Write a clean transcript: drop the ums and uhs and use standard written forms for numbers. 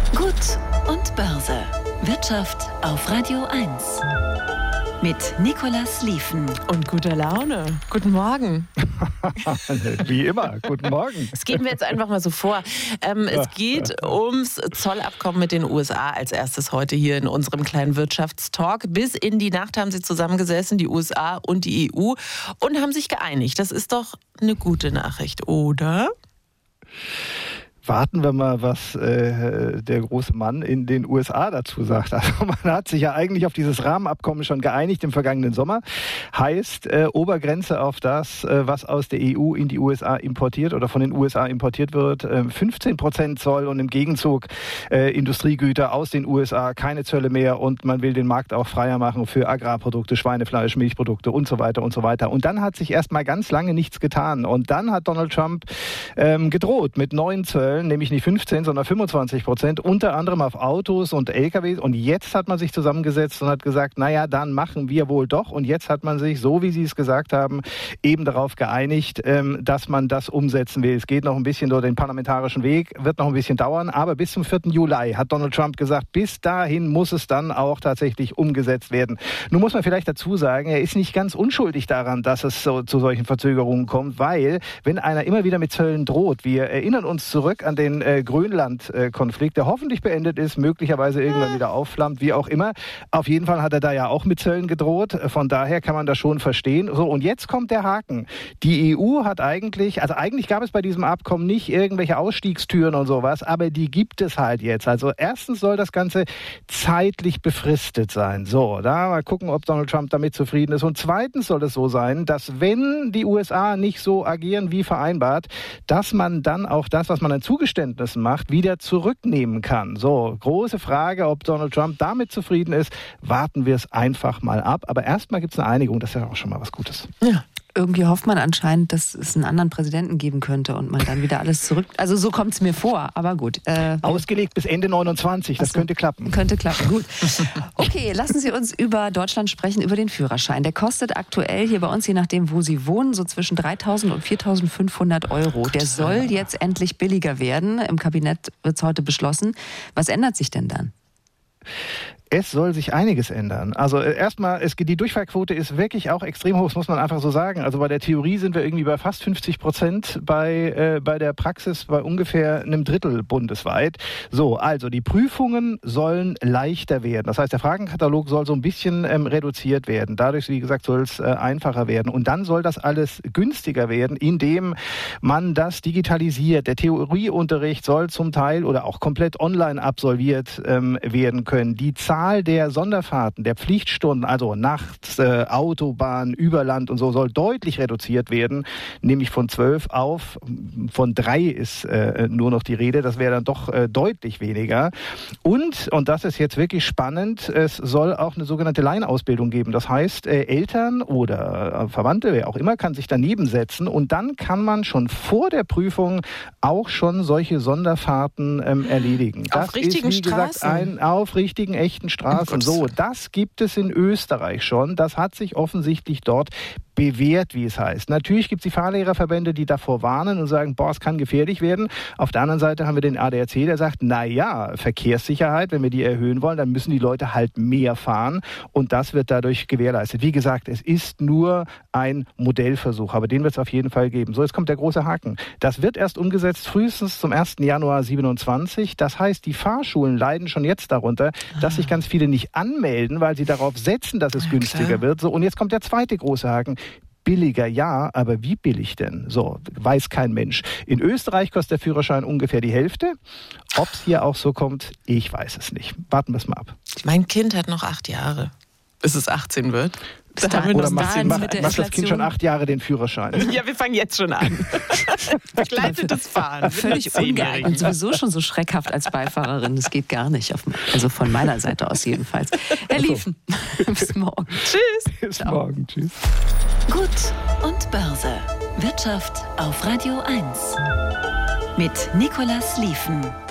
Gut und Börse. Wirtschaft auf Radio 1. Mit Nicolas Liefen. Und guter Laune. Guten Morgen. Wie immer, guten Morgen. Das geben wir jetzt einfach mal so vor. Es geht ums Zollabkommen mit den USA als erstes heute hier in unserem kleinen Wirtschaftstalk. Bis in die Nacht haben sie zusammengesessen, die USA und die EU, und haben sich geeinigt. Das ist doch eine gute Nachricht, oder? Warten wir mal, was der große Mann in den USA dazu sagt. Also man hat sich ja eigentlich auf dieses Rahmenabkommen schon geeinigt im vergangenen Sommer. Heißt, Obergrenze auf das, was aus der EU in die USA importiert oder von den USA importiert wird, 15% Zoll und im Gegenzug Industriegüter aus den USA, keine Zölle mehr, und man will den Markt auch freier machen für Agrarprodukte, Schweinefleisch, Milchprodukte und so weiter und so weiter. Und dann hat sich erstmal ganz lange nichts getan. Und dann hat Donald Trump gedroht mit neuen Zöllen, nämlich nicht 15, sondern 25%, unter anderem auf Autos und LKWs. Und jetzt hat man sich zusammengesetzt und hat gesagt, naja, dann machen wir wohl doch. Und jetzt hat man sich, so wie Sie es gesagt haben, eben darauf geeinigt, dass man das umsetzen will. Es geht noch ein bisschen durch den parlamentarischen Weg, wird noch ein bisschen dauern, aber bis zum 4. Juli hat Donald Trump gesagt, bis dahin muss es dann auch tatsächlich umgesetzt werden. Nun muss man vielleicht dazu sagen, er ist nicht ganz unschuldig daran, dass es zu solchen Verzögerungen kommt, weil wenn einer immer wieder mit Zöllen droht, wir erinnern uns zurück an den Grönland-Konflikt, der hoffentlich beendet ist, möglicherweise irgendwann wieder aufflammt, wie auch immer. Auf jeden Fall hat er da ja auch mit Zöllen gedroht. Von daher kann man das schon verstehen. So, und jetzt kommt der Haken. Die EU hat eigentlich gab es bei diesem Abkommen nicht irgendwelche Ausstiegstüren und sowas, aber die gibt es halt jetzt. Also erstens soll das Ganze zeitlich befristet sein. So, da mal gucken, ob Donald Trump damit zufrieden ist. Und zweitens soll es so sein, dass wenn die USA nicht so agieren wie vereinbart, dass man dann auch das, was man an Zugeständnissen macht, wieder zurücknehmen kann. So, große Frage, ob Donald Trump damit zufrieden ist. Warten wir es einfach mal ab. Aber erstmal gibt es eine Einigung, das ist ja auch schon mal was Gutes. Ja. Irgendwie hofft man anscheinend, dass es einen anderen Präsidenten geben könnte und man dann wieder alles zurück... Also so kommt es mir vor, aber gut. Ausgelegt bis Ende 29, das könnte klappen. Könnte klappen, gut. Okay, lassen Sie uns über Deutschland sprechen, über den Führerschein. Der kostet aktuell hier bei uns, je nachdem, wo Sie wohnen, so zwischen 3.000 und 4.500 Euro. Der soll jetzt endlich billiger werden. Im Kabinett wird es heute beschlossen. Was ändert sich denn dann? Es soll sich einiges ändern. Also erstmal, die Durchfallquote ist wirklich auch extrem hoch, das muss man einfach so sagen. Also bei der Theorie sind wir irgendwie bei fast 50%, bei der Praxis bei ungefähr einem Drittel bundesweit. So, also die Prüfungen sollen leichter werden. Das heißt, der Fragenkatalog soll so ein bisschen reduziert werden. Dadurch, wie gesagt, soll es einfacher werden. Und dann soll das alles günstiger werden, indem man das digitalisiert. Der Theorieunterricht soll zum Teil oder auch komplett online absolviert werden können. Die Zahl der Sonderfahrten, der Pflichtstunden, also nachts, Autobahn, über Land und so, soll deutlich reduziert werden, nämlich von 12 auf, von 3 ist nur noch die Rede, das wäre dann doch deutlich weniger. Und das ist jetzt wirklich spannend, es soll auch eine sogenannte Laienausbildung geben. Das heißt, Eltern oder Verwandte, wer auch immer, kann sich daneben setzen und dann kann man schon vor der Prüfung auch schon solche Sonderfahrten erledigen. Auf richtigen Straßen? Auf richtigen, echten Straßen. So, das gibt es in Österreich schon. Das hat sich offensichtlich dort bewährt, wie es heißt. Natürlich gibt es die Fahrlehrerverbände, die davor warnen und sagen, es kann gefährlich werden. Auf der anderen Seite haben wir den ADAC, der sagt, Verkehrssicherheit, wenn wir die erhöhen wollen, dann müssen die Leute halt mehr fahren und das wird dadurch gewährleistet. Wie gesagt, es ist nur ein Modellversuch, aber den wird es auf jeden Fall geben. So, jetzt kommt der große Haken. Das wird erst umgesetzt frühestens zum 1. Januar 27. Das heißt, die Fahrschulen leiden schon jetzt darunter, dass sich ganz viele nicht anmelden, weil sie darauf setzen, dass es günstiger wird. So, und jetzt kommt der zweite große Haken. Billiger, ja, aber wie billig denn? So, weiß kein Mensch. In Österreich kostet der Führerschein ungefähr die Hälfte. Ob es hier auch so kommt, ich weiß es nicht. Warten wir es mal ab. Mein Kind hat noch 8 Jahre, bis es 18 wird. Oder macht das Kind schon 8 Jahre den Führerschein? Ja, wir fangen jetzt schon an. Begleitetes Fahren. Völlig ungeeignet. Sowieso schon so schreckhaft als Beifahrerin. Das geht gar nicht. Also von meiner Seite aus jedenfalls. Herr Liefen, bis morgen. Tschüss. Bis morgen. Tschüss. Gut und Börse. Wirtschaft auf Radio 1. Mit Nicolas Liefen.